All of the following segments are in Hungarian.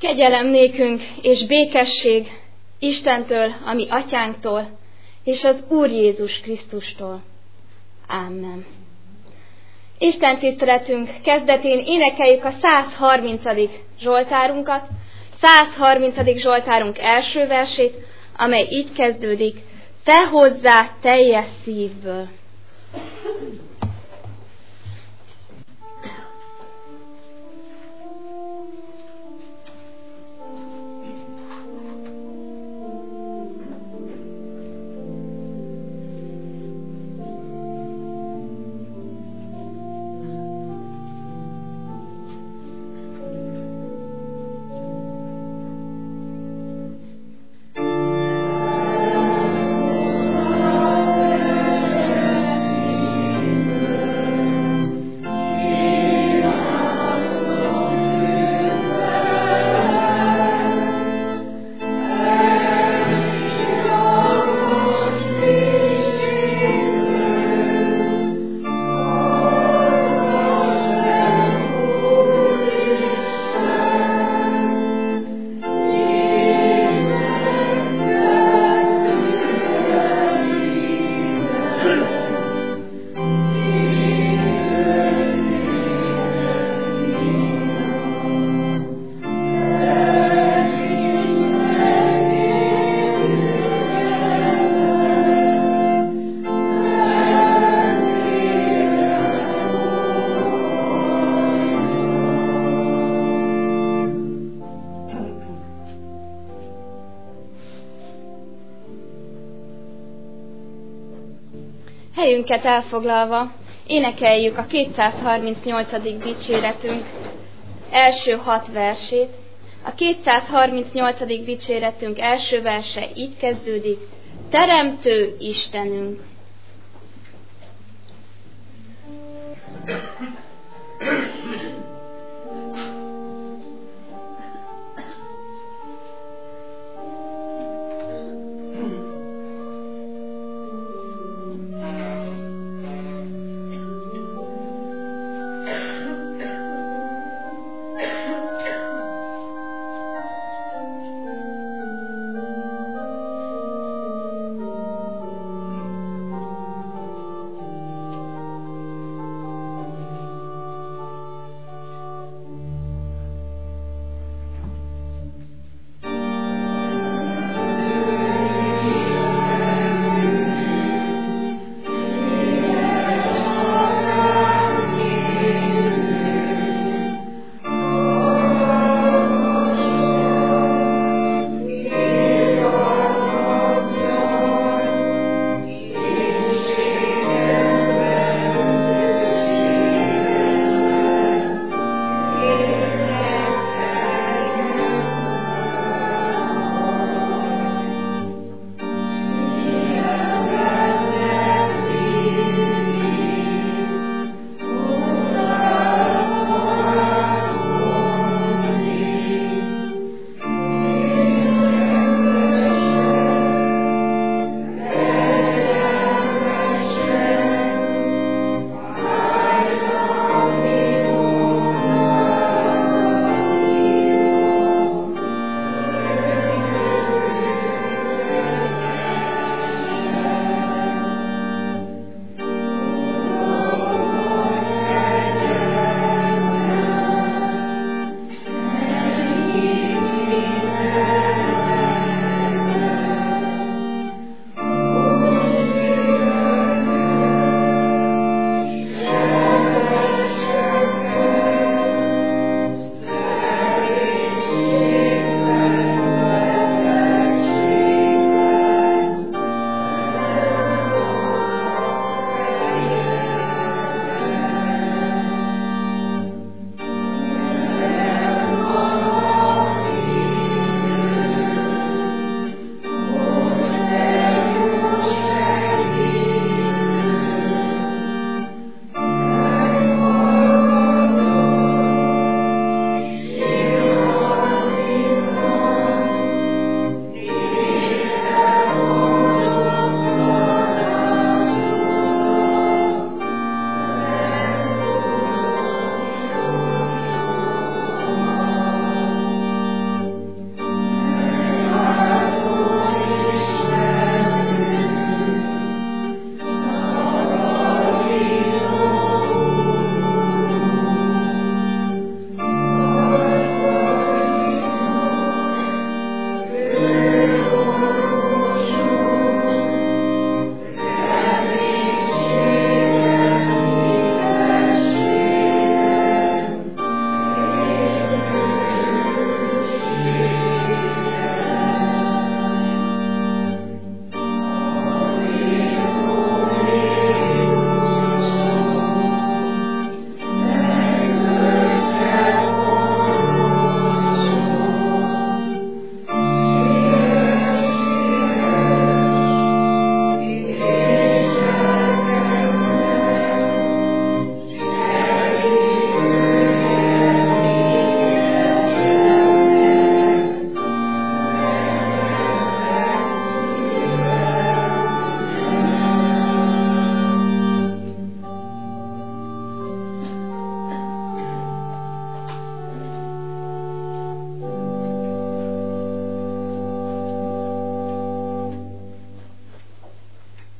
Kegyelem nékünk és békesség Istentől, a mi atyánktól, és az Úr Jézus Krisztustól. Amen. Isten tiszteletünk kezdetén énekeljük a 130. Zsoltárunkat, 130. Zsoltárunk első versét, amely így kezdődik: Te hozzá teljes szívből. Helyünket elfoglalva énekeljük a 238. dicséretünk első 6 versét. A 238. dicséretünk első verse így kezdődik: Teremtő Istenünk.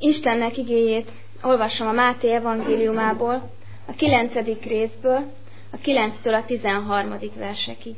Istennek igéjét olvasom a Máté evangéliumából, a 9. részből, a 9-től a 13. versekig.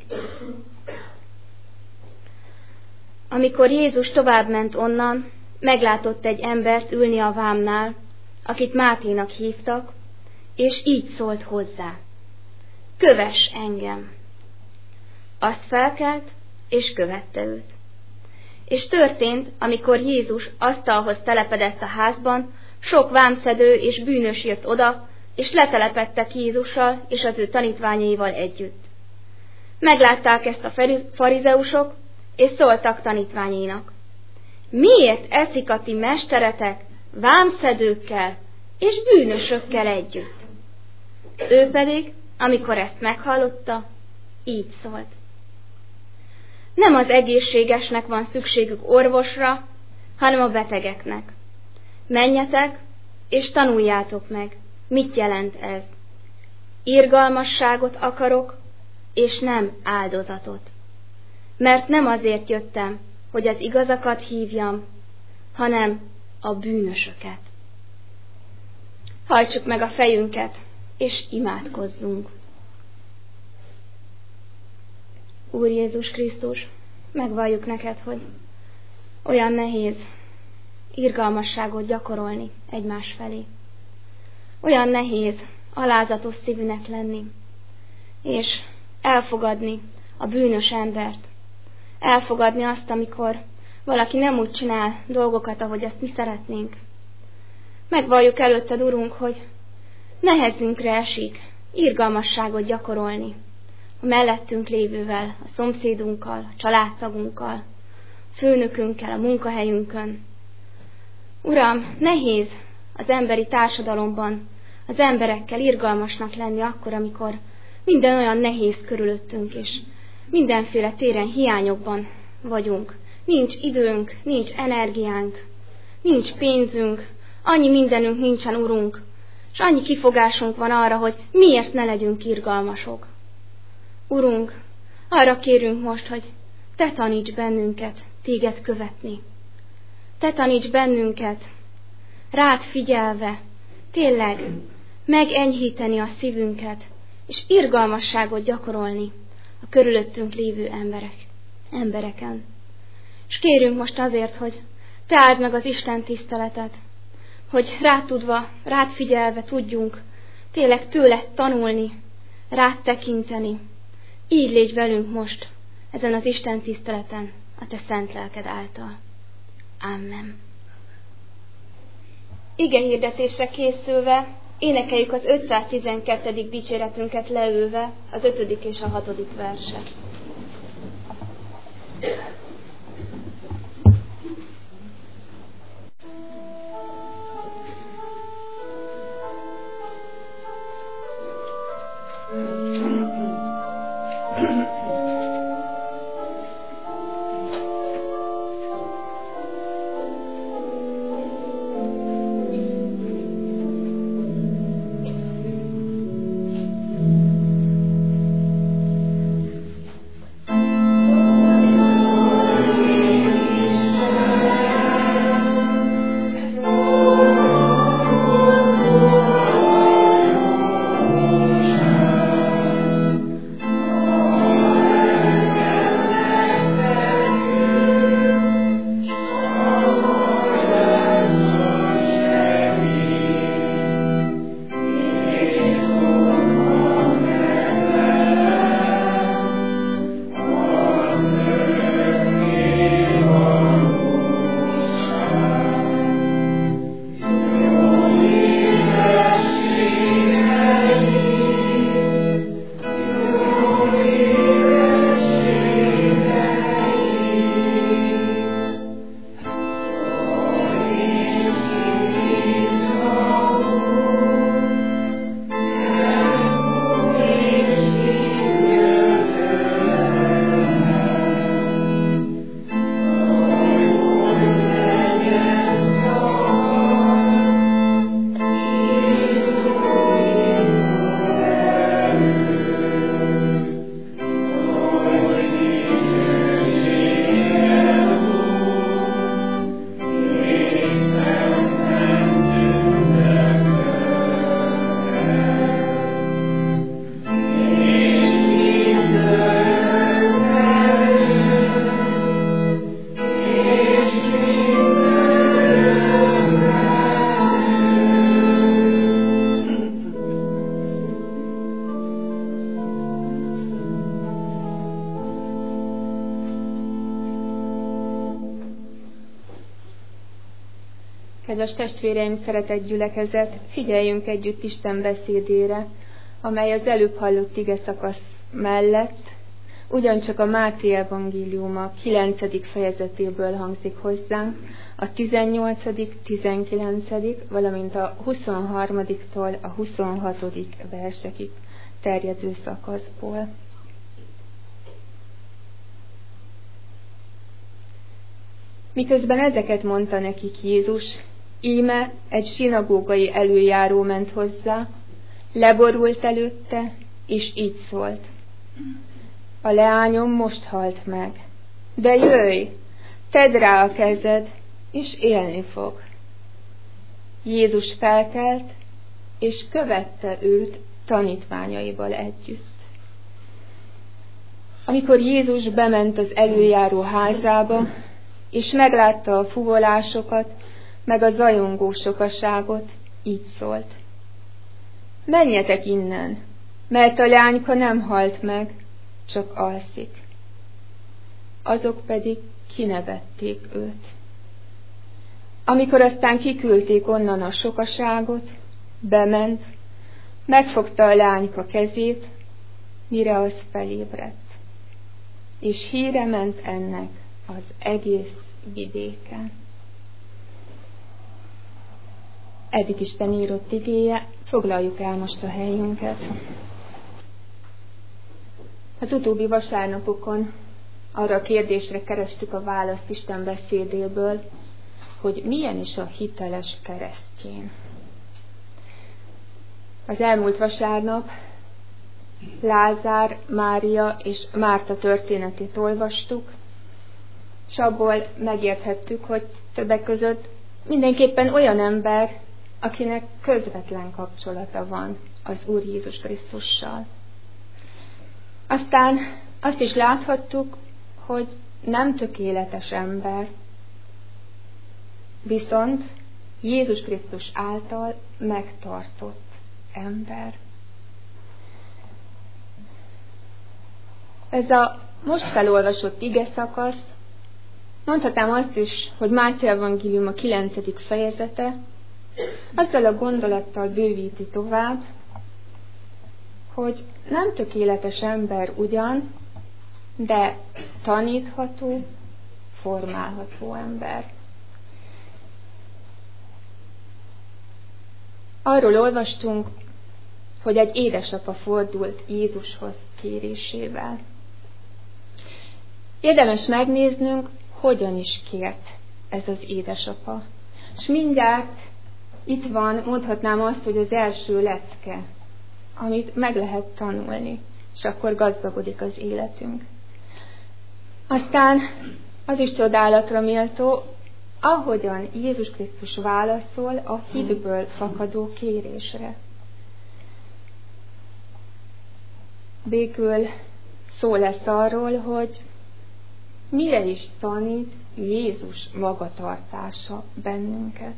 Amikor Jézus továbbment onnan, meglátott egy embert ülni a vámnál, akit Máténak hívtak, és így szólt hozzá: kövess engem! Azt felkelt, és követte őt. És történt, amikor Jézus asztalhoz telepedett a házban, sok vámszedő és bűnös jött oda, és letelepedtek Jézussal és az ő tanítványaival együtt. Meglátták ezt a farizeusok, és szóltak tanítványainak: miért eszik a ti mesteretek vámszedőkkel és bűnösökkel együtt? Ő pedig, amikor ezt meghallotta, így szólt: nem az egészségesnek van szükségük orvosra, hanem a betegeknek. Menjetek, és tanuljátok meg, mit jelent ez. Irgalmasságot akarok, és nem áldozatot. Mert nem azért jöttem, hogy az igazakat hívjam, hanem a bűnösöket. Hajtsuk meg a fejünket, és imádkozzunk. Úr Jézus Krisztus, megvalljuk neked, hogy olyan nehéz irgalmasságot gyakorolni egymás felé. Olyan nehéz alázatos szívűnek lenni, és elfogadni a bűnös embert. Elfogadni azt, amikor valaki nem úgy csinál dolgokat, ahogy ezt mi szeretnénk. Megvalljuk előtted, Urunk, hogy nehezünkre esik irgalmasságot gyakorolni a mellettünk lévővel, a szomszédunkkal, a családtagunkkal, a főnökünkkel, a munkahelyünkön. Uram, nehéz az emberi társadalomban az emberekkel irgalmasnak lenni akkor, amikor minden olyan nehéz körülöttünk, és mindenféle téren hiányokban vagyunk. Nincs időnk, nincs energiánk, nincs pénzünk, annyi mindenünk nincsen, Urunk, és annyi kifogásunk van arra, hogy miért ne legyünk irgalmasok. Urunk, arra kérünk most, hogy Te taníts bennünket Téged követni. Te taníts bennünket, rád figyelve, tényleg megenyhíteni a szívünket, és irgalmasságot gyakorolni a körülöttünk lévő embereken. És kérünk most azért, hogy Te áld meg az Isten tiszteletet, hogy rád tudva, rád figyelve tudjunk tényleg tőled tanulni, rád tekinteni. Így légy velünk most ezen az Isten tiszteleten a Te szent lelked által. Amen. Ige hirdetésre készülve énekeljük az 512. dicséretünket leülve, az 5. és a 6. verset. Kedves testvéreim, szeretett gyülekezet, figyeljünk együtt Isten beszédére, amely az előbb hallott igeszakasz mellett ugyancsak a Máté evangéliuma 9. fejezetéből hangzik hozzánk, a 18., 19., valamint a 23-tól a 26. versekig terjedő szakaszból. Miközben ezeket mondta nekik Jézus, íme egy zsinagógai előjáró ment hozzá, leborult előtte, és így szólt: a leányom most halt meg, de jöjj, tedd rá a kezed, és élni fog. Jézus felkelt, és követte őt tanítványaival együtt. Amikor Jézus bement az előjáró házába, és meglátta a fuvolásokat, meg a zajongó sokaságot, így szólt: menjetek innen, mert a leányka nem halt meg, csak alszik. Azok pedig kinevették őt. Amikor aztán kiküldték onnan a sokaságot, bement, megfogta a leányka kezét, mire az felébredt, és híre ment ennek az egész vidéken. Eddig Isten írott igéje, foglaljuk el most a helyünket. Az utóbbi vasárnapokon arra a kérdésre kerestük a választ Isten beszédéből, hogy milyen is a hiteles keresztény. Az elmúlt vasárnap Lázár, Mária és Márta történetét olvastuk, és abból megérthettük, hogy többek között mindenképpen olyan ember, akinek közvetlen kapcsolata van az Úr Jézus Krisztussal. Aztán azt is láthattuk, hogy nem tökéletes ember, viszont Jézus Krisztus által megtartott ember. Ez a most felolvasott igeszakasz, mondhatnám azt is, hogy Máté evangéliuma 9. fejezete, azzal a gondolattal bővíti tovább, hogy nem tökéletes ember ugyan, de tanítható, formálható ember. Arról olvastunk, hogy egy édesapa fordult Jézushoz kérésével. Érdemes megnéznünk, hogyan is kért ez az édesapa. És mindjárt itt van, mondhatnám azt, hogy az első lecke, amit meg lehet tanulni, és akkor gazdagodik az életünk. Aztán az is csodálatra méltó, ahogyan Jézus Krisztus válaszol a hitből fakadó kérésre. Végül szó lesz arról, hogy mire is tanít Jézus magatartása bennünket.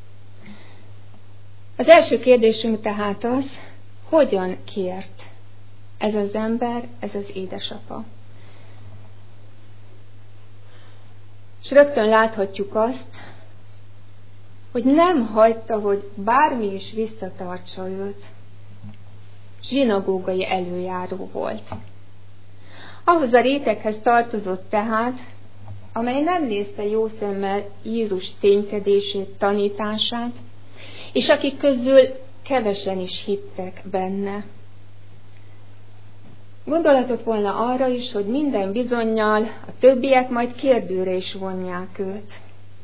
Az első kérdésünk tehát az, hogyan kért ez az ember, ez az édesapa. És rögtön láthatjuk azt, hogy nem hagyta, hogy bármi is visszatartsa őt. Zsinagógai előjáró volt. Ahhoz a réteghez tartozott tehát, amely nem nézte jó szemmel Jézus ténykedését, tanítását, és akik közül kevesen is hittek benne. Gondolatot volna arra is, hogy minden bizonnyal a többiek majd kérdőre is vonják őt.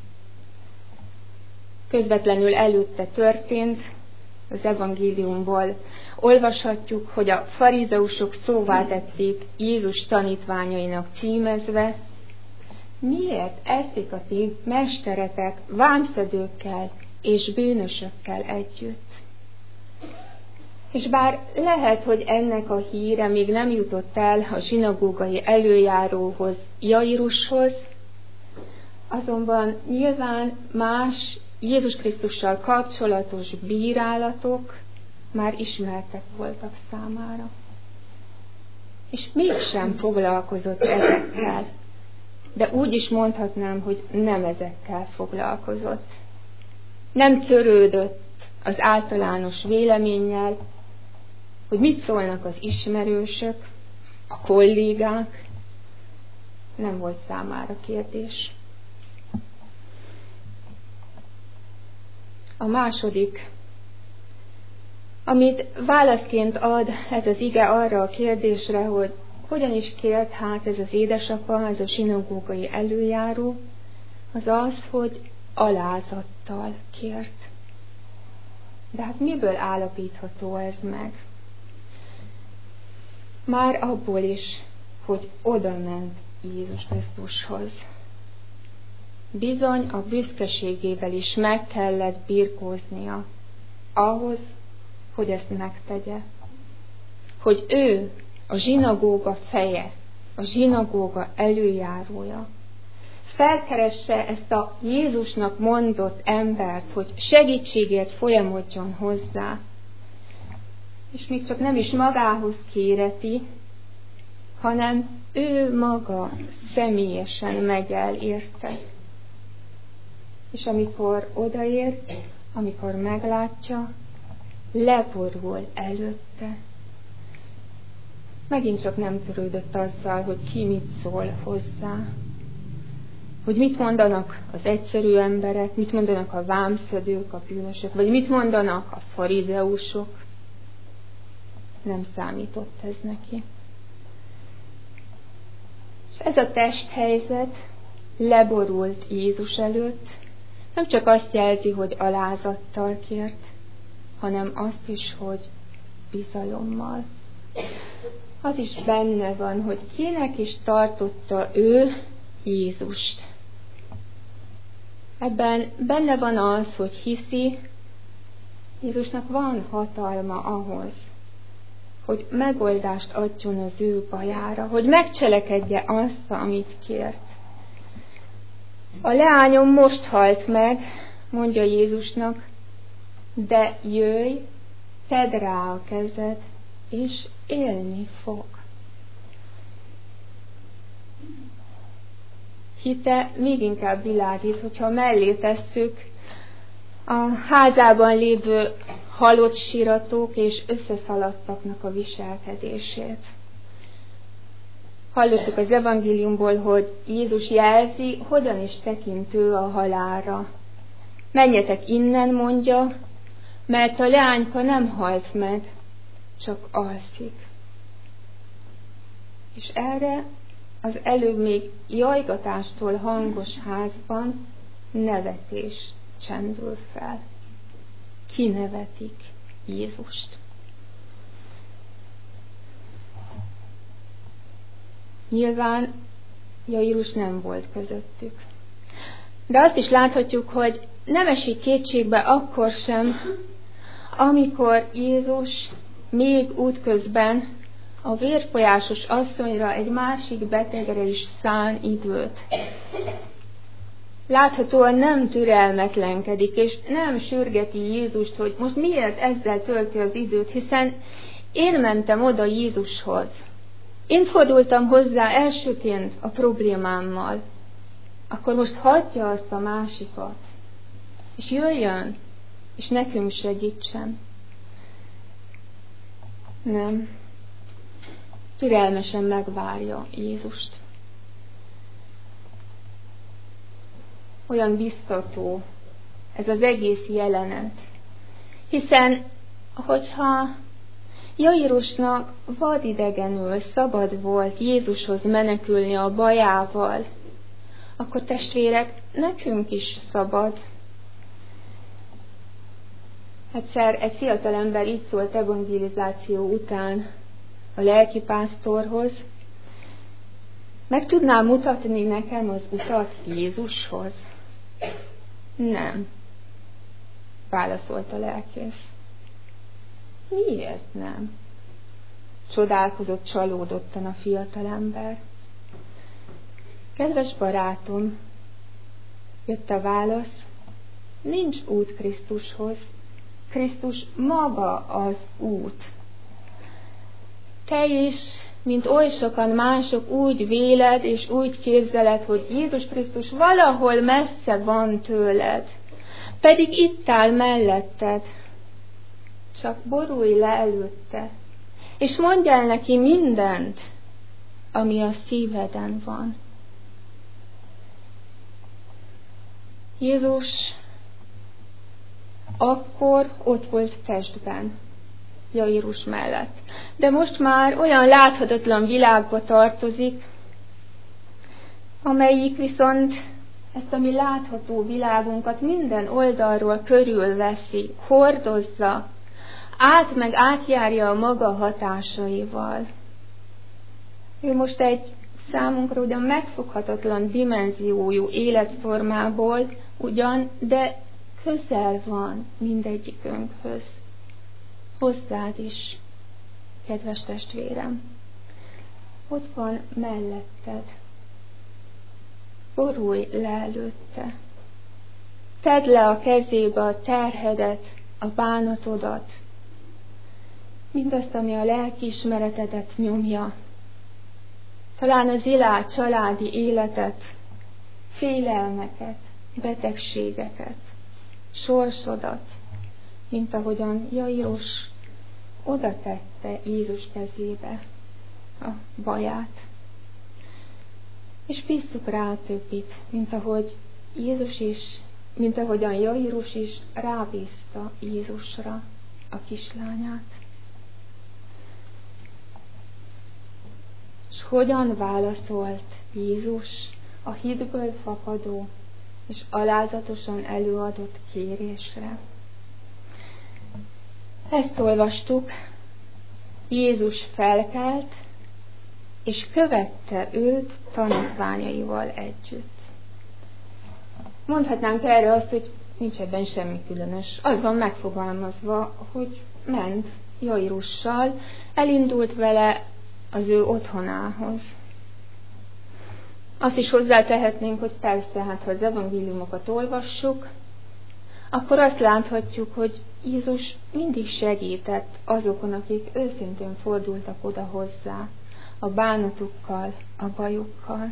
Közvetlenül előtte történt, az evangéliumból olvashatjuk, hogy a farizeusok szóvá tették Jézus tanítványainak címezve: miért eszik a ti mesteretek vámszedőkkel és bűnösökkel együtt? És bár lehet, hogy ennek a híre még nem jutott el a zsinagógai előjáróhoz, Jairushoz, azonban nyilván más Jézus Krisztussal kapcsolatos bírálatok már ismertek voltak számára. És mégsem foglalkozott ezekkel, de úgy is mondhatnám, hogy nem ezekkel foglalkozott. Nem törődött az általános véleménnyel, hogy mit szólnak az ismerősök, a kollégák. Nem volt számára kérdés. A második, amit válaszként ad ez az ige arra a kérdésre, hogy hogyan is kért hát ez az édesapa, ez a zsinagógai előjáró, az az, hogy alázattal kért. De hát miből állapítható ez meg? Már abból is, hogy oda ment Jézus Krisztushoz. Bizony a büszkeségével is meg kellett birkóznia ahhoz, hogy ezt megtegye. Hogy ő a zsinagóga feje, a zsinagóga előjárója, felkeresse ezt a Jézusnak mondott embert, hogy segítségért folyamodjon hozzá, és még csak nem is magához kéreti, hanem ő maga személyesen megy el érte. És amikor odaér, amikor meglátja, leborul előtte. Megint csak nem törődött azzal, hogy ki mit szól hozzá. Hogy mit mondanak az egyszerű emberek, mit mondanak a vámszedők, a bűnösök, vagy mit mondanak a farizeusok. Nem számított ez neki. És ez a testhelyzet leborult Jézus előtt, nem csak azt jelzi, hogy alázattal kért, hanem azt is, hogy bizalommal. Az is benne van, hogy kinek is tartotta ő Jézust. Ebben benne van az, hogy hiszi, Jézusnak van hatalma ahhoz, hogy megoldást adjon az ő bajára, hogy megcselekedje azt, amit kért. A leányom most halt meg, mondja Jézusnak, de jöjj, tedd rá a kezed, és élni fog. Hite még inkább világít, hogyha mellé tesszük a házában lévő halott siratok és összeszaladtaknak a viselkedését. Hallottuk az evangéliumból, hogy Jézus jelzi, hogyan is tekintő a halálra. Menjetek innen, mondja, mert a leányka nem halt meg, csak alszik. És erre az előbb még jajgatástól hangos házban nevetés csendül fel. Kinevetik Jézust. Nyilván Jairus nem volt közöttük. De azt is láthatjuk, hogy nem esik kétségbe akkor sem, amikor Jézus még útközben a vérfolyásos asszonyra, egy másik betegre is szán időt. Láthatóan nem türelmetlenkedik, és nem sürgeti Jézust, hogy most miért ezzel tölti az időt, hiszen én mentem oda Jézushoz. Én fordultam hozzá elsőként a problémámmal. Akkor most hagyja azt a másikat, és jöjjön, és nekünk segítsen. Nem. Türelmesen megvárja Jézust. Olyan biztató ez az egész jelenet. Hiszen, hogyha Jairusnak vadidegenül szabad volt Jézushoz menekülni a bajával, akkor testvérek, nekünk is szabad. Egyszer egy fiatalember így szólt evangelizáció után a lelkipásztorhoz: meg tudnál mutatni nekem az utat Jézushoz? Nem, válaszolt a lelkész. Miért nem? Csodálkozott csalódottan a fiatalember. Kedves barátom, jött a válasz, nincs út Krisztushoz. Krisztus maga az út. Te is, mint oly sokan mások úgy véled és úgy képzeled, hogy Jézus Krisztus valahol messze van tőled. Pedig itt áll melletted, csak borulj le előtte, és mondj el neki mindent, ami a szíveden van. Jézus akkor ott volt testben, Jairus mellett. De most már olyan láthatatlan világba tartozik, amelyik viszont ezt a mi látható világunkat minden oldalról körülveszi, hordozza, meg átjárja a maga hatásaival. Ő most egy számunkra ugyan megfoghatatlan dimenziójú életformából ugyan, de közel van mindegyikünkhöz. Hozzád is, kedves testvérem. Ott van melletted. Borulj le előtte. Tedd le a kezébe a terhedet, a bánatodat, mindazt, ami a lelkiismeretedet nyomja. Talán az ilád családi életet, félelmeket, betegségeket, sorsodat, mint ahogyan Jairus oda tette Jézus kezébe a baját. És bízzuk rá a többit, mint ahogyan Jairus is rábízta Jézusra a kislányát. És hogyan válaszolt Jézus a hitből fakadó és alázatosan előadott kérésre? Ezt olvastuk, Jézus felkelt, és követte őt tanítványaival együtt. Mondhatnánk erre azt, hogy nincs ebben semmi különös. Az van megfogalmazva, hogy ment Jairussal, elindult vele az ő otthonához. Azt is hozzátehetnénk, hogy persze, ha az evangéliumokat olvassuk, akkor azt láthatjuk, hogy Jézus mindig segített azokon, akik őszintén fordultak oda hozzá, a bánatukkal, a bajukkal.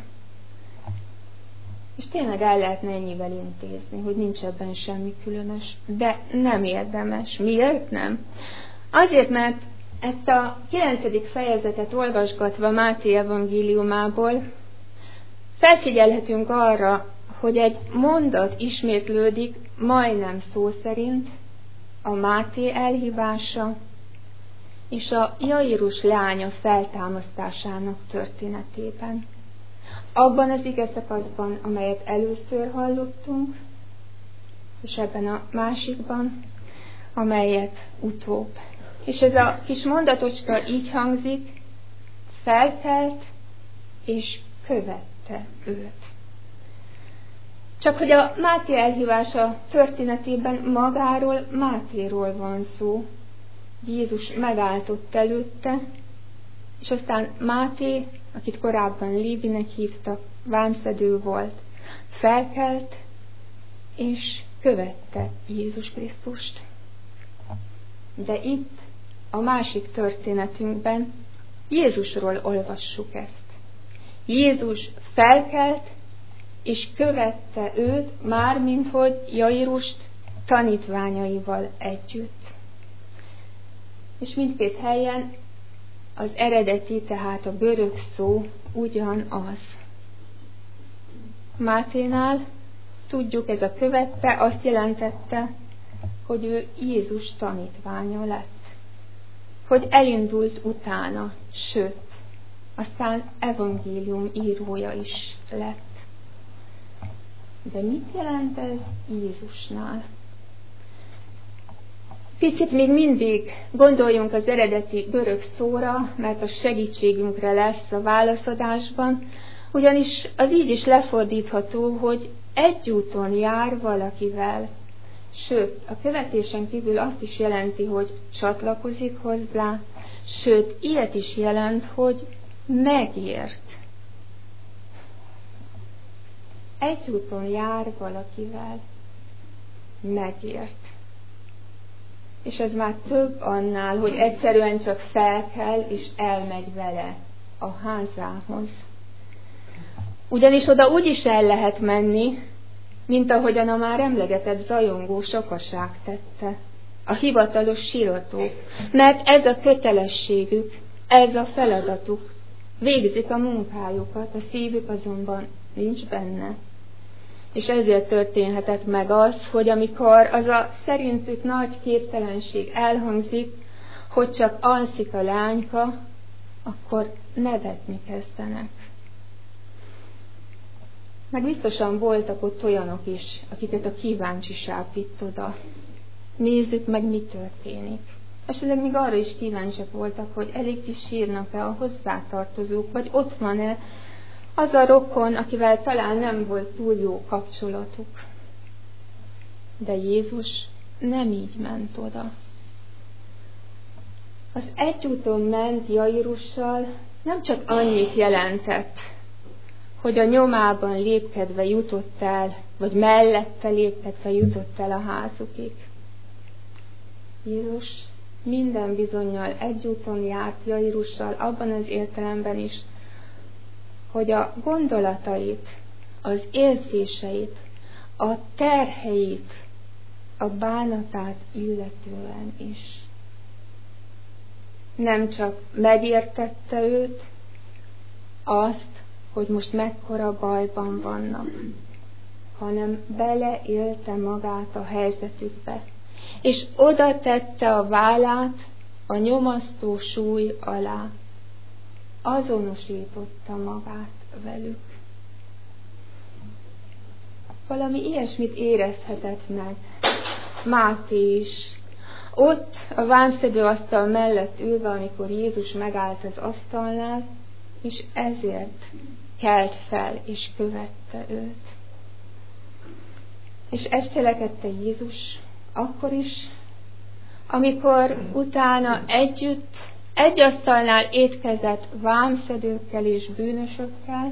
És tényleg el lehetne ennyivel intézni, hogy nincs ebben semmi különös, de nem érdemes. Miért nem? Azért, mert ezt a 9. fejezetet olvasgatva Máté evangéliumából felfigyelhetünk arra, hogy egy mondat ismétlődik majdnem szó szerint a Máté elhívása és a Jairus lánya feltámasztásának történetében. Abban az igeszakaszban, amelyet először hallottunk, és ebben a másikban, amelyet utóbb. És ez a kis mondatocska így hangzik, felkelt és követte őt. Csak hogy a Máté elhívása történetében magáról, Mátéról van szó. Jézus megállt ott előtte, és aztán Máté, akit korábban Lévinek hívtak, vámszedő volt, felkelt és követte Jézus Krisztust. De itt, a másik történetünkben Jézusról olvassuk ezt. Jézus felkelt és követte őt, mármint hogy Jairust tanítványaival együtt. És mindkét helyen az eredeti, tehát a görög szó ugyanaz. Máténál tudjuk, ez a követte azt jelentette, hogy ő Jézus tanítványa lett. Hogy elindult utána, sőt, aztán evangélium írója is lett. De mit jelent ez Jézusnál? Picit még mindig gondoljunk az eredeti görög szóra, mert a segítségünkre lesz a válaszadásban, ugyanis az így is lefordítható, hogy egy úton jár valakivel. Sőt, a követésen kívül azt is jelenti, hogy csatlakozik hozzá, sőt, ilyet is jelent, hogy megért. Egy úton jár valakivel, megért. És ez már több annál, hogy egyszerűen csak felkel és elmegy vele a házához. Ugyanis oda úgy is el lehet menni, mint ahogyan a már emlegetett rajongó sokaság tette, a hivatalos síratók, mert ez a kötelességük, ez a feladatuk, végzik a munkájukat, a szívük azonban nincs benne. És ezért történhetett meg az, hogy amikor az a szerintük nagy képtelenség elhangzik, hogy csak alszik a lányka, akkor nevetni kezdenek. Meg biztosan voltak ott olyanok is, akiket a kíváncsiság vitt oda. Nézzük meg, mi történik. Esetleg még arra is kíváncsiak voltak, hogy elég is sírnak-e a hozzátartozók, vagy ott van-e az a rokon, akivel talán nem volt túl jó kapcsolatuk. De Jézus nem így ment oda. Az egyúton ment Jairussal nem csak annyit jelentett, hogy a nyomában lépkedve jutott el, vagy mellette lépkedve jutott el a házukig. Jézus minden bizonnyal egyúton járt Jairussal abban az értelemben is, hogy a gondolatait, az érzéseit, a terheit, a bánatát illetően is. Nem csak megértette őt, azt, hogy most mekkora bajban vannak, hanem beleélte magát a helyzetükbe, és oda tette a vállát a nyomasztó súly alá. Azonosította magát velük. Valami ilyesmit érezhetett meg Máté is. Ott a vámszedő asztal mellett ülve, amikor Jézus megállt az asztalnál, és ezért kelt fel, és követte őt. És ezt cselekedte Jézus akkor is, amikor utána együtt egy asztalnál étkezett vámszedőkkel és bűnösökkel,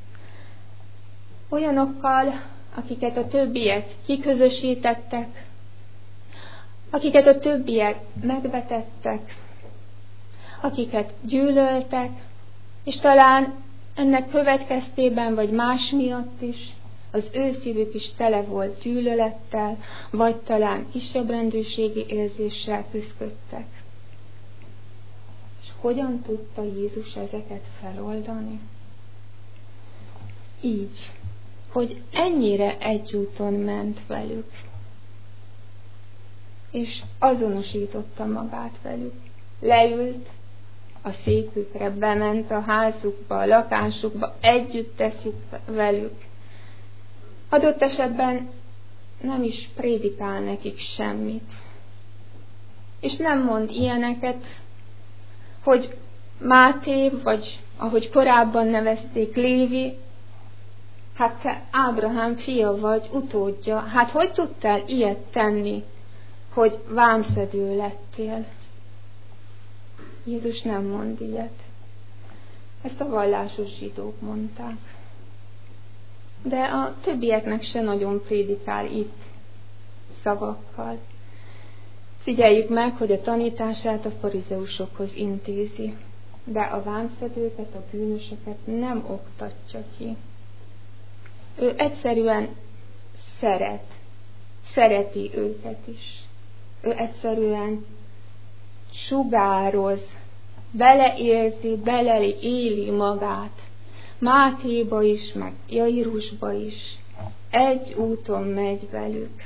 olyanokkal, akiket a többiek kiközösítettek, akiket a többiek megvetettek, akiket gyűlöltek, és talán ennek következtében, vagy más miatt is, az ő szívük is tele volt gyűlölettel, vagy talán kisebbrendűségi érzéssel küszködtek. És hogyan tudta Jézus ezeket feloldani? Így, hogy ennyire egyúton ment velük, és azonosította magát velük. Leült a székükre, bement a házukba, a lakásukba, együtt teszik velük. Adott esetben nem is prédikál nekik semmit. És nem mond ilyeneket, hogy Máté, vagy ahogy korábban nevezték, Lévi, hát te Ábrahám fia vagy, utódja, hát hogy tudtál ilyet tenni, hogy vámszedő lettél? Jézus nem mond ilyet. Ezt a vallásos zsidók mondták. De a többieknek se nagyon prédikál itt szavakkal. Figyeljük meg, hogy a tanítását a farizeusokhoz intézi, de a vámszedőket, a bűnösöket nem oktatja ki. Ő egyszerűen szereti őket is. Ő egyszerűen sugároz, beleérzi, beleéli magát. Mátéba is, meg Jairusba is. Egy úton megy velük.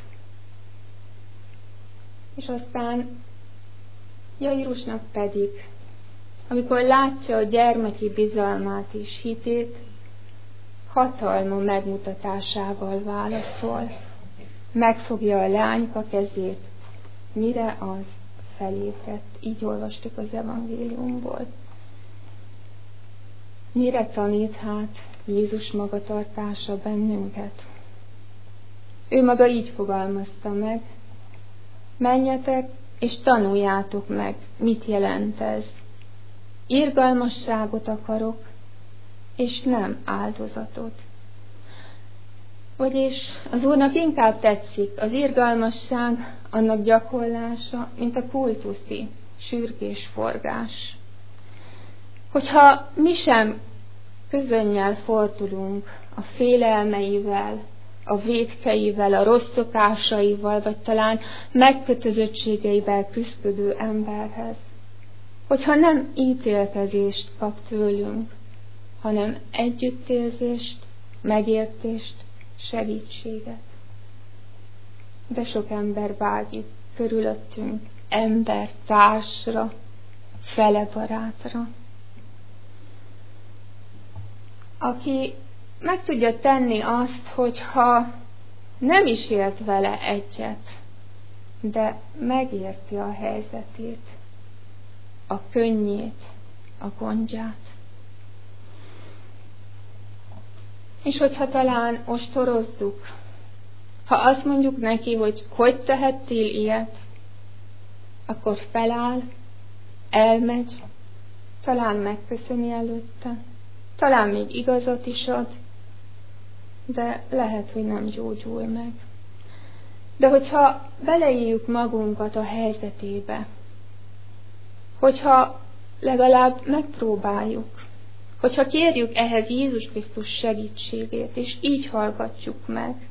És aztán Jairusnak pedig, amikor látja a gyermeki bizalmát és hitét, hatalma megmutatásával válaszol. Megfogja a lányka kezét, mire az felébredt. Így olvastuk az evangéliumból. Mire tanít hát Jézus magatartása bennünket? Ő maga így fogalmazta meg: menjetek és tanuljátok meg, mit jelent ez. Irgalmasságot akarok, és nem áldozatot. Vagyis az Úrnak inkább tetszik az irgalmasság, annak gyakorlása, mint a kultuszi sürgésforgás. Hogyha mi sem közönnyel fordulunk a félelmeivel, a vétkeivel, a rossz szokásaival, vagy talán megkötözöttségeivel küszködő emberhez. Hogyha nem ítélkezést kap tőlünk, hanem együttérzést, megértést, segítséget. De sok ember vágyik körülöttünk embertársra, felebarátra, aki meg tudja tenni azt, hogyha nem is ért vele egyet, de megérti a helyzetét, a könnyét, a gondját. És hogyha talán ostorozzuk, ha azt mondjuk neki, hogy tehettél ilyet, akkor feláll, elmegy, talán megköszöni előtte, talán még igazat is ad, de lehet, hogy nem gyógyul meg. De hogyha beleéljük magunkat a helyzetébe, hogyha legalább megpróbáljuk, hogyha kérjük ehhez Jézus Krisztus segítségét, és így hallgatjuk meg,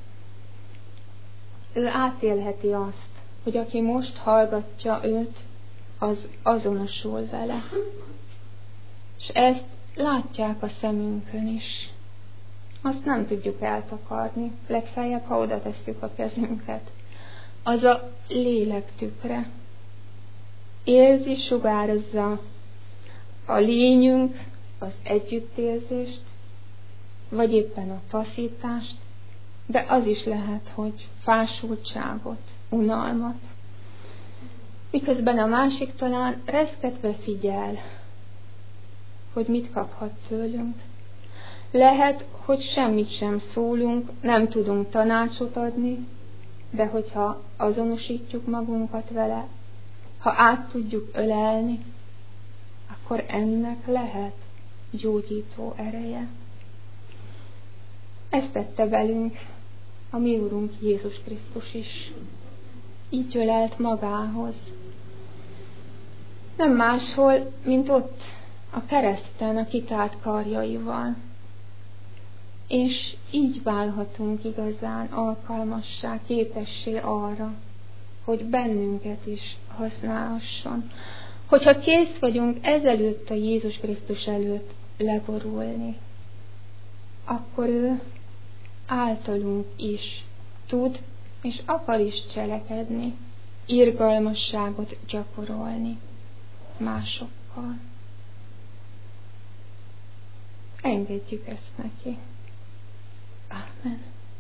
ő átélheti azt, hogy aki most hallgatja őt, az azonosul vele. És ezt látják a szemünkön is. Azt nem tudjuk eltakarni, legfeljebb, ha oda tesszük a kezünket. Az a lélek tükre. Érzi, sugározza a lényünk, az együttérzést, vagy éppen a taszítást, de az is lehet, hogy fásultságot, unalmat. Miközben a másik talán reszketve figyel, hogy mit kaphat tőlünk. Lehet, hogy semmit sem szólunk, nem tudunk tanácsot adni, de hogyha azonosítjuk magunkat vele, ha át tudjuk ölelni, akkor ennek lehet gyógyító ereje. Ezt tette velünk a mi Úrunk Jézus Krisztus is. Így ölelt magához. Nem máshol, mint ott a kereszten a kitárt karjaival. És így válhatunk igazán alkalmassá, képessé arra, hogy bennünket is használhasson. Hogyha kész vagyunk ezelőtt a Jézus Krisztus előtt leborulni, akkor ő általunk is tud és akar is cselekedni, irgalmasságot gyakorolni másokkal. Engedjük ezt neki. Amen.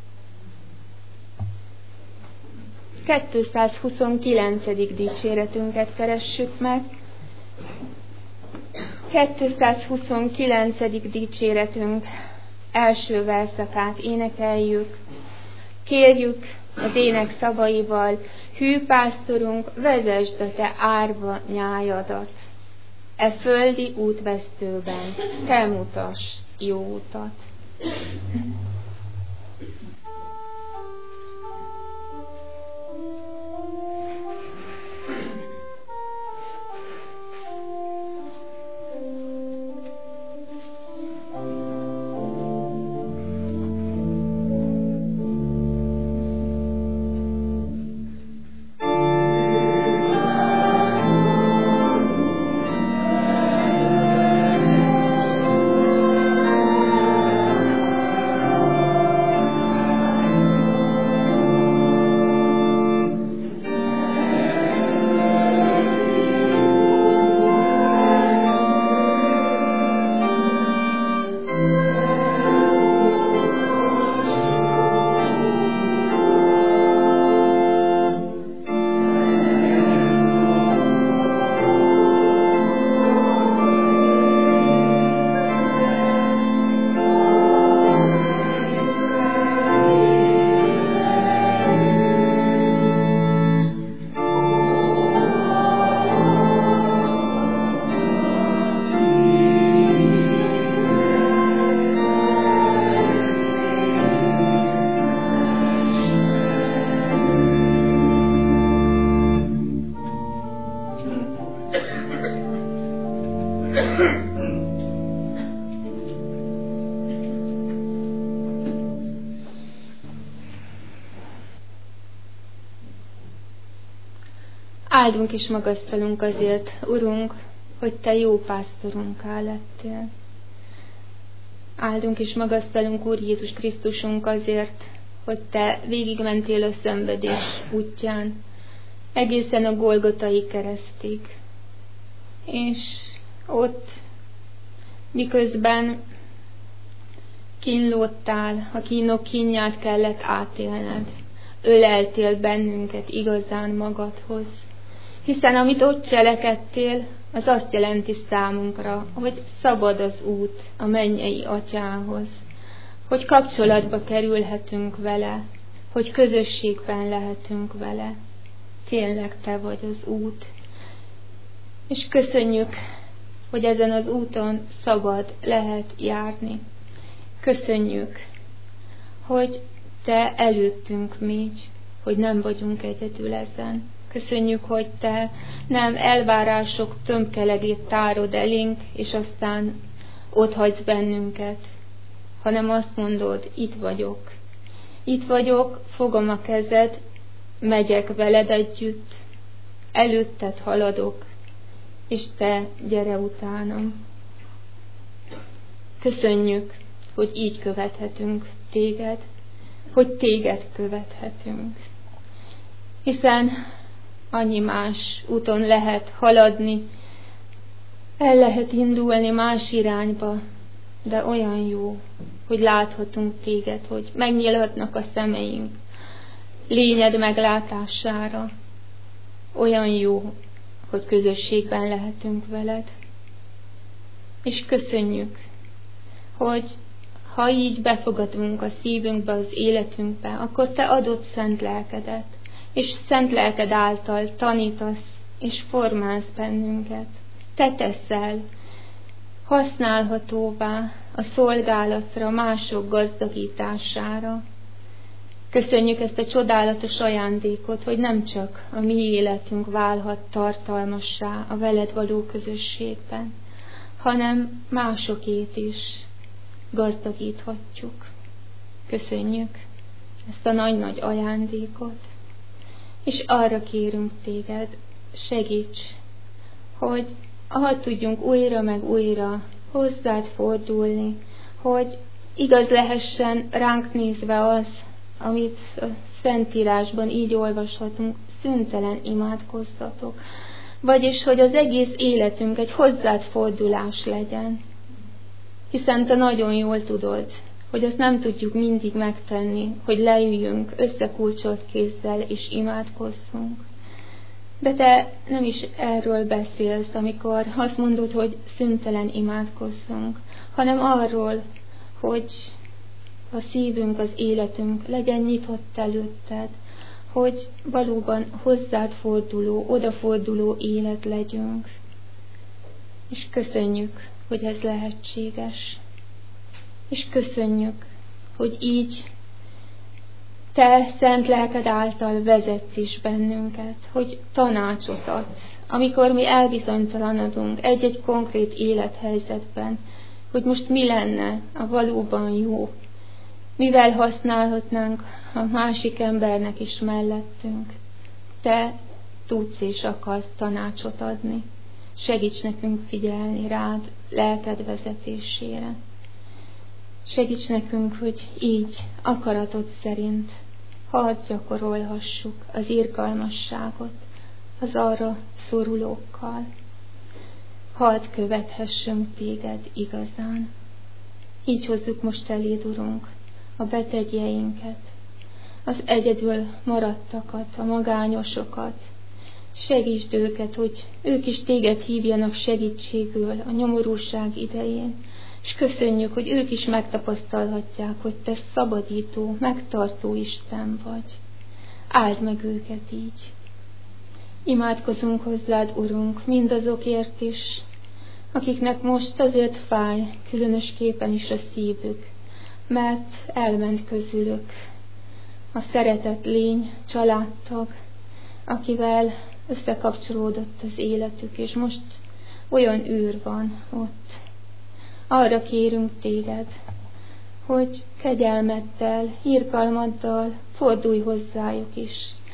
229. dicséretünket keressük meg. 229. dicséretünk első verszakát énekeljük. Kérjük az ének szavaival: hű pásztorunk, vezesd a te árva nyájadat. E földi útvesztőben te mutass jó utat. Amen. Áldunk és magasztalunk azért, Urunk, hogy Te jó pásztorunká lettél. Áldunk és magasztalunk, Úr Jézus Krisztusunk, azért, hogy Te végigmentél a szenvedés útján, egészen a Golgotai keresztig. És ott, miközben kínlódtál, a kínok kínját kellett átélned, öleltél bennünket igazán magadhoz. Hiszen amit ott cselekedtél, az azt jelenti számunkra, hogy szabad az út a mennyei Atyához, hogy kapcsolatba kerülhetünk vele, hogy közösségben lehetünk vele. Tényleg Te vagy az út. És köszönjük, hogy ezen az úton szabad lehet járni. Köszönjük, hogy Te előttünk mégy, hogy nem vagyunk egyedül ezen. Köszönjük, hogy Te nem elvárások tömkelegét tárod elénk, és aztán otthagysz bennünket, hanem azt mondod, itt vagyok. Itt vagyok, fogom a kezed, megyek veled együtt, előtted haladok, és Te gyere utánam. Köszönjük, hogy így követhetünk Téged, hogy Téged követhetünk. Hiszen annyi más úton lehet haladni, el lehet indulni más irányba, de olyan jó, hogy láthatunk Téged, hogy megnyílhatnak a szemeink lényed meglátására. Olyan jó, hogy közösségben lehetünk veled. És köszönjük, hogy ha így befogadunk a szívünkbe, az életünkbe, akkor Te adod szent lelkedet, és szent lelked által tanítasz és formálsz bennünket. Te teszel használhatóvá a szolgálatra, mások gazdagítására. Köszönjük ezt a csodálatos ajándékot, hogy nem csak a mi életünk válhat tartalmassá a veled való közösségben, hanem másokét is gazdagíthatjuk. Köszönjük ezt a nagy-nagy ajándékot, és arra kérünk Téged, segíts, hogy ahol tudjunk újra meg újra hozzád fordulni, hogy igaz lehessen ránk nézve az, amit a Szentírásban így olvashatunk, szüntelen imádkozzatok. Vagyis, hogy az egész életünk egy hozzád fordulás legyen. Hiszen Te nagyon jól tudod, hogy azt nem tudjuk mindig megtenni, hogy leüljünk összekulcsolt kézzel és imádkozzunk. De Te nem is erről beszélsz, amikor azt mondod, hogy szüntelen imádkozzunk, hanem arról, hogy a szívünk, az életünk legyen nyitott előtted, hogy valóban hozzád forduló, odaforduló élet legyünk. És köszönjük, hogy ez lehetséges. És köszönjük, hogy így Te szent lelked által vezetsz is bennünket, hogy tanácsot adsz, amikor mi elbizonytalanodunk egy-egy konkrét élethelyzetben, hogy most mi lenne a valóban jó, mivel használhatnánk a másik embernek is mellettünk. Te tudsz és akarsz tanácsot adni. Segíts nekünk figyelni rád, lelked vezetésére. Segíts nekünk, hogy így, akaratod szerint hadd gyakorolhassuk az irgalmasságot az arra szorulókkal. Hadd követhessünk Téged igazán. Így hozzuk most eléd, Urunk, a betegjeinket, az egyedül maradtakat, a magányosokat. Segítsd őket, hogy ők is Téged hívjanak segítségül a nyomorúság idején, és köszönjük, hogy ők is megtapasztalhatják, hogy Te szabadító, megtartó Isten vagy. Áld meg őket így. Imádkozunk hozzád, Urunk, mindazokért is, akiknek most azért fáj, különösképpen is a szívük, mert elment közülük a szeretett lény, családtag, akivel összekapcsolódott az életük, és most olyan űr van ott. Arra kérünk Téged, hogy kegyelmeddel, irgalmaddal fordulj hozzájuk is,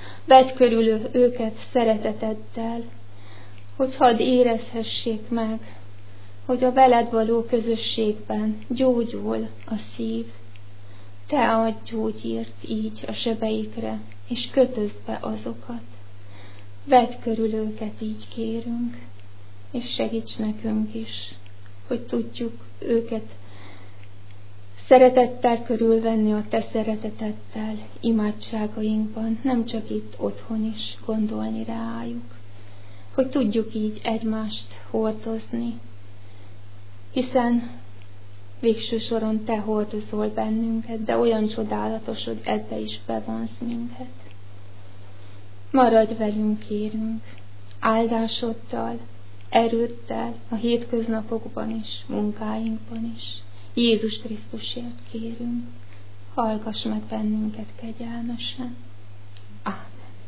Vedd körül őket szereteteddel, hogy hadd érezhessék meg, hogy a veled való közösségben gyógyul a szív. Te adj gyógyírt így a sebeikre, és kötözd be azokat. Vedd körül őket, így kérünk, és segíts nekünk is, hogy tudjuk őket szeretettel körülvenni a te szereteteddel imádságainkban, nem csak itt otthon is gondolni rájuk, hogy tudjuk így egymást hordozni, hiszen végső soron te hordozol bennünket, de olyan csodálatos, hogy ebbe is bevonsz minket. Maradj velünk, kérünk, áldásoddal, erőddel a hétköznapokban is, munkáinkban is. Jézus Krisztusért kérünk, hallgass meg bennünket kegyelmesen. Ámen.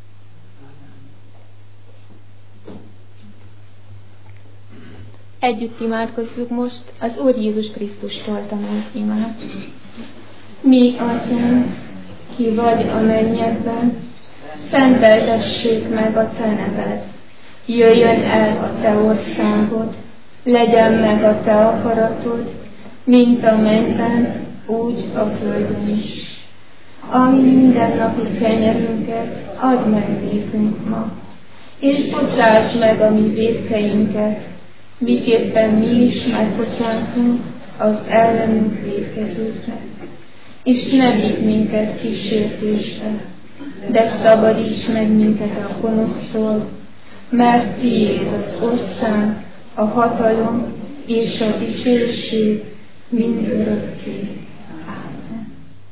Együtt imádkozzuk most az Úr Jézus Krisztustól tanult imát. Mi, Atyánk, ki vagy a mennyekben, szenteltessék meg a te neved. Jöjjön el a te országod, legyen meg a te akaratod, mint a mennyben, úgy a földön is. Ami mindennapi kenyerünket add meg nékünk ma, és bocsáss meg a mi vétkeinket, miképpen mi is megbocsátunk az ellenünk vétkezőknek. És ne vigy minket kísértésre, de szabadíts meg minket a gonosztól, mert tiéd az ország, a hatalom és a dicsőség mindörökké. Ámen.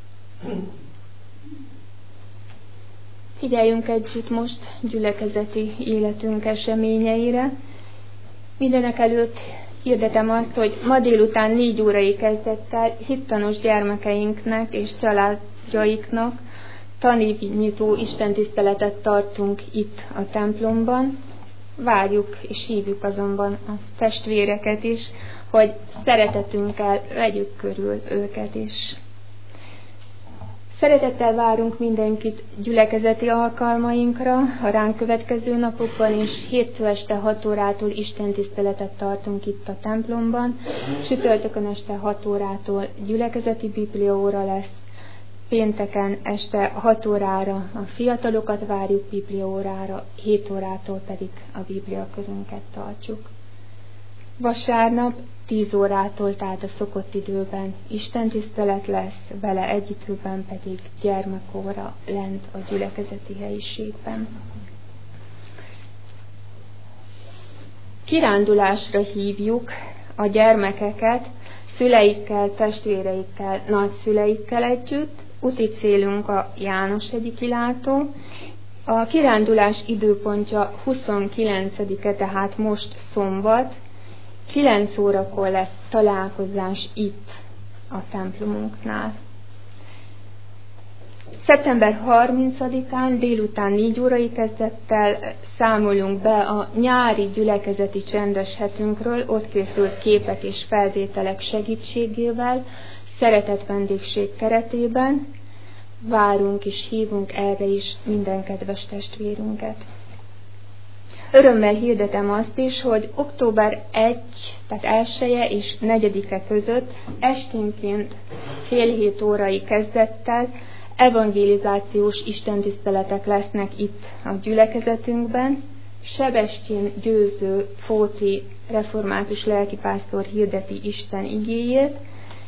Figyeljünk együtt most gyülekezeti életünk eseményeire. Mindenek előtt hirdetem azt, hogy ma délután 4 órai kezdettel hittanos gyermekeinknek és családjaiknak tanévnyitó istentiszteletet tartunk itt a templomban. Várjuk és hívjuk azonban a testvéreket is, hogy szeretetünkkel vegyük körül őket is. Szeretettel várunk mindenkit gyülekezeti alkalmainkra, a ránk következő napokban, és hétfő este 6 órától istentiszteletet tartunk itt a templomban. Csütörtökön este 6 órától gyülekezeti bibliaóra lesz, pénteken este 6 órára a fiatalokat várjuk bibliaórára, 7 órától pedig a bibliakörünket tartjuk. Vasárnap 10 órától, tehát a szokott időben istentisztelet lesz, vele egy időben pedig gyermekóra lent a gyülekezeti helyiségben. Kirándulásra hívjuk a gyermekeket, szüleikkel, testvéreikkel, nagyszüleikkel együtt. Úti célunk a Jánoshegyi kilátó. A kirándulás időpontja 29-e, tehát most szombat, 9 órakor lesz találkozás itt a templomunknál. Szeptember 30-án délután 4 órai kezdettel számolunk be a nyári gyülekezeti csendes hetünkről, ott készült képek és felvételek segítségével, szeretett vendégség keretében. Várunk és hívunk erre is minden kedves testvérünket. Örömmel hirdetem azt is, hogy október 1, tehát 1-e és 4-e között esténként fél 7 órai kezdettel evangelizációs istentiszteletek lesznek itt a gyülekezetünkben. Sebestyén Győző Fóti református lelkipásztor hirdeti Isten igéjét.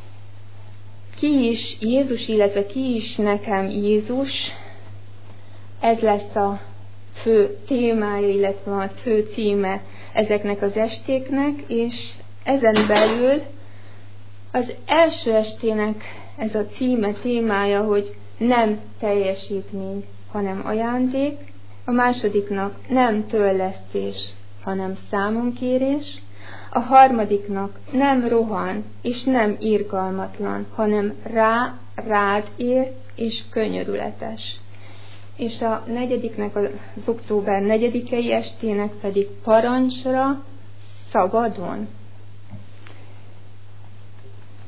Ki is Jézus, illetve ki is nekem Jézus, ez lesz a fő témája, illetve a fő címe ezeknek az estéknek, és ezen belül az első estének ez a témája, hogy nem teljesítmény, hanem ajándék, a másodiknak nem törlesztés, hanem számonkérés, a harmadiknak nem rohan és nem irgalmatlan, hanem rád ér és könyörületes. És a negyediknek, az október 4-i estének pedig parancsra szabadon.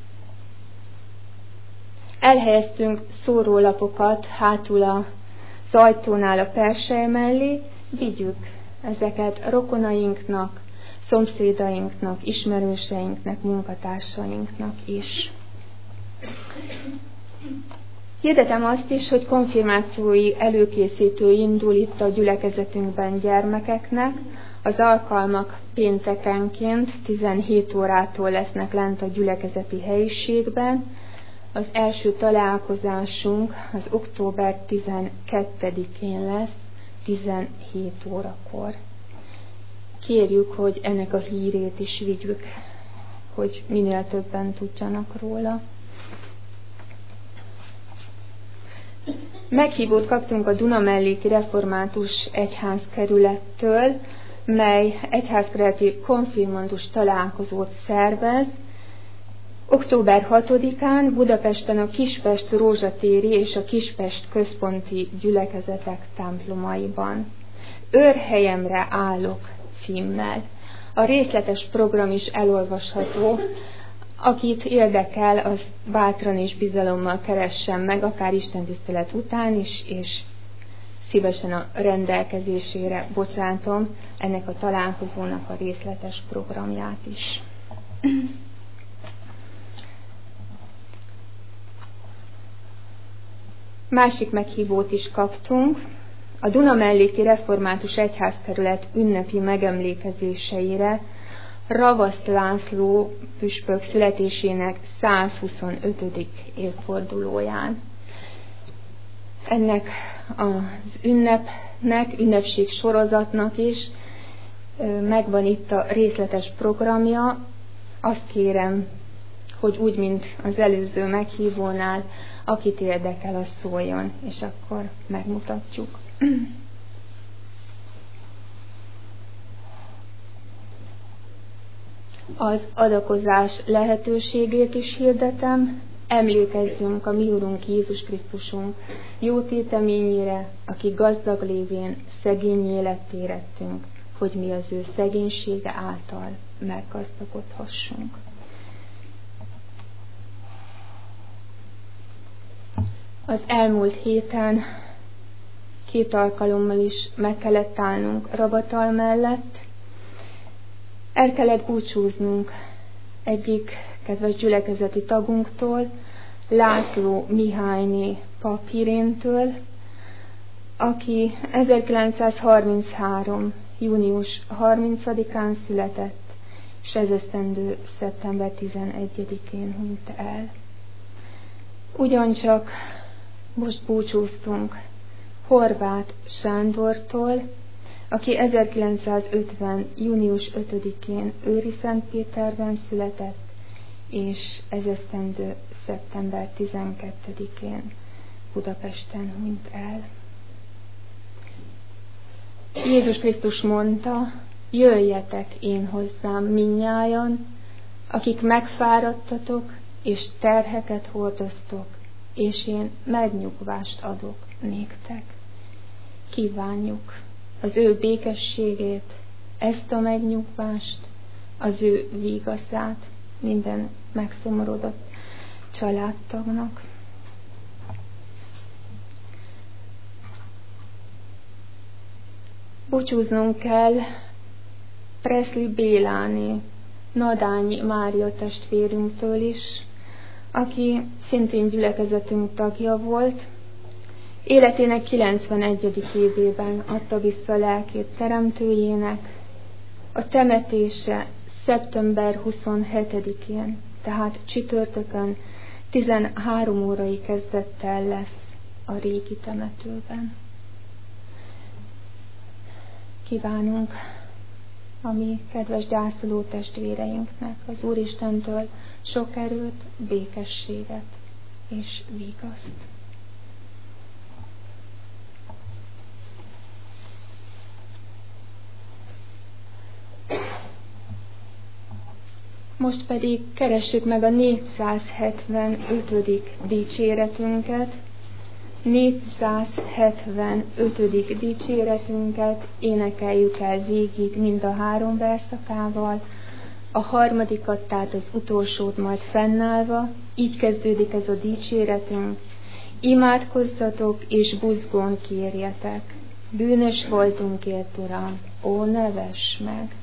Elhelyeztünk szórólapokat hátul a az ajtónál a persely mellé, vigyük ezeket rokonainknak, szomszédainknak, ismerőseinknek, munkatársainknak is. Hirdetem azt is, hogy konfirmációi előkészítő indul itt a gyülekezetünkben gyermekeknek. Az alkalmak péntekenként 17 órától lesznek lent a gyülekezeti helyiségben. Az első találkozásunk az október 12-én lesz, 17 órakor. Kérjük, hogy ennek a hírét is vigyük, hogy minél többen tudjanak róla. Meghívót kaptunk a Dunamelléki Református Egyházkerülettől, mely egyházkerületi konfirmandus találkozót szervez. Október 6-án Budapesten a Kispest Rózsatéri és a Kispest központi gyülekezetek templomaiban. Őrhelyemre állok címmel. A részletes program is elolvasható. Akit érdekel, az bátran és bizalommal keressen meg, akár istentisztelet után is, és szívesen a rendelkezésére bocsátom ennek a találkozónak a részletes programját is. Másik meghívót is kaptunk. A Dunamelléki Református Egyházkerület ünnepi megemlékezéseire Ravaszt László püspök születésének 125. évfordulóján. Ennek az ünnepség sorozatnak is megvan itt a részletes programja. Azt kérem, hogy úgy, mint az előző meghívónál, akit érdekel, az szóljon, és akkor megmutatjuk. Az adakozás lehetőségét is hirdetem. Emlékezzünk a mi Urunk Jézus Krisztusunk jó téteményére, aki gazdag lévén szegénnyé lett érettünk, hogy mi az ő szegénysége által meggazdagodhassunk. Az elmúlt héten 2 alkalommal is meg kellett állnunk Ravatal mellett. El kellett búcsúznunk egyik kedves gyülekezeti tagunktól, László Mihályné papíréntől, aki 1933. június 30-án született, és ez esztendő szeptember 11-én hunyt el. Ugyancsak most búcsúztunk Horváth Sándortól, aki 1950. június 5-én Őriszentpéterben született, és ez esztendő szeptember 12-én Budapesten hunyt el. Jézus Krisztus mondta, jöjjetek én hozzám mindnyájan, akik megfáradtatok és terheket hordoztok, és én megnyugvást adok néktek. Kívánjuk az ő békességét, ezt a megnyugvást, az ő vigaszát minden megszomorodott családtagnak. Búcsúznunk kell Preszli Béláné, Nadányi Mária testvérünktől is, aki szintén gyülekezetünk tagja volt. Életének 91. évében adta vissza lelkét Teremtőjének. A temetése szeptember 27-én, tehát csütörtökön 13 órai kezdettel lesz a régi temetőben. Kívánunk a mi kedves gyászoló testvéreinknek az Úristentől sok erőt, békességet és vigaszt. Most pedig keressük meg a 475. dicséretünket. 475. dicséretünket énekeljük el végig mind a 3 verszakával, a harmadikat, tehát az utolsót majd fennállva. Így kezdődik ez a dicséretünk. Imádkozzatok és buzgón kérjetek. Bűnös voltunkért, Uram, ó, ne vess meg!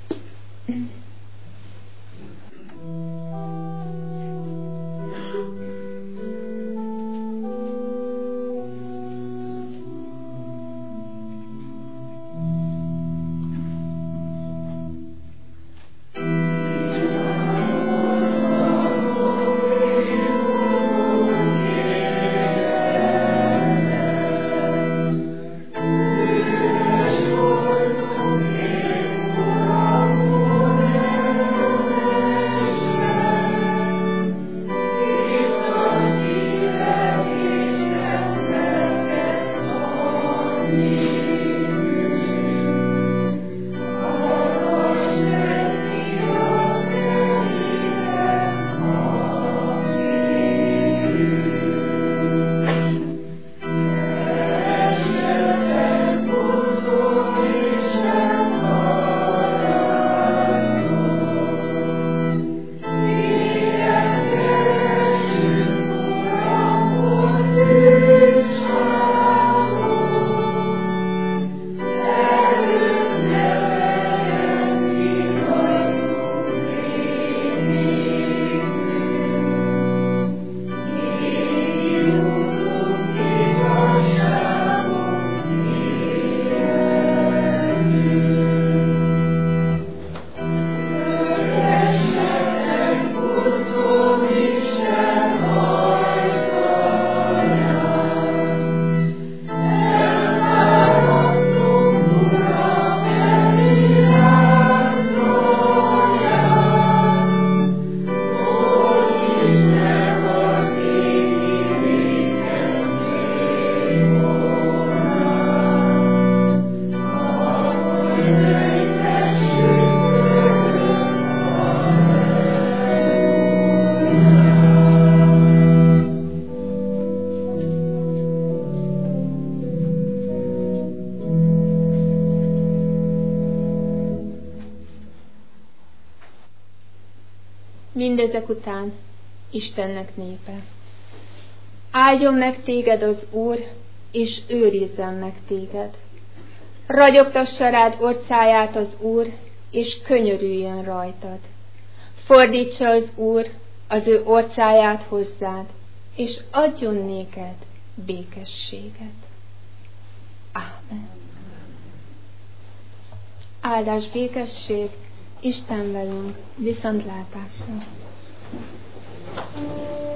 Mindezek után Istennek népe. Áldjon meg téged az Úr, és őrizzen meg téged. Ragyogtassa rád orcáját az Úr, és könyörüljön rajtad. Fordítsa az Úr az ő orcáját hozzád, és adjon néked békességet. Ámen. Áldás, békesség, Isten velünk, viszontlátásra.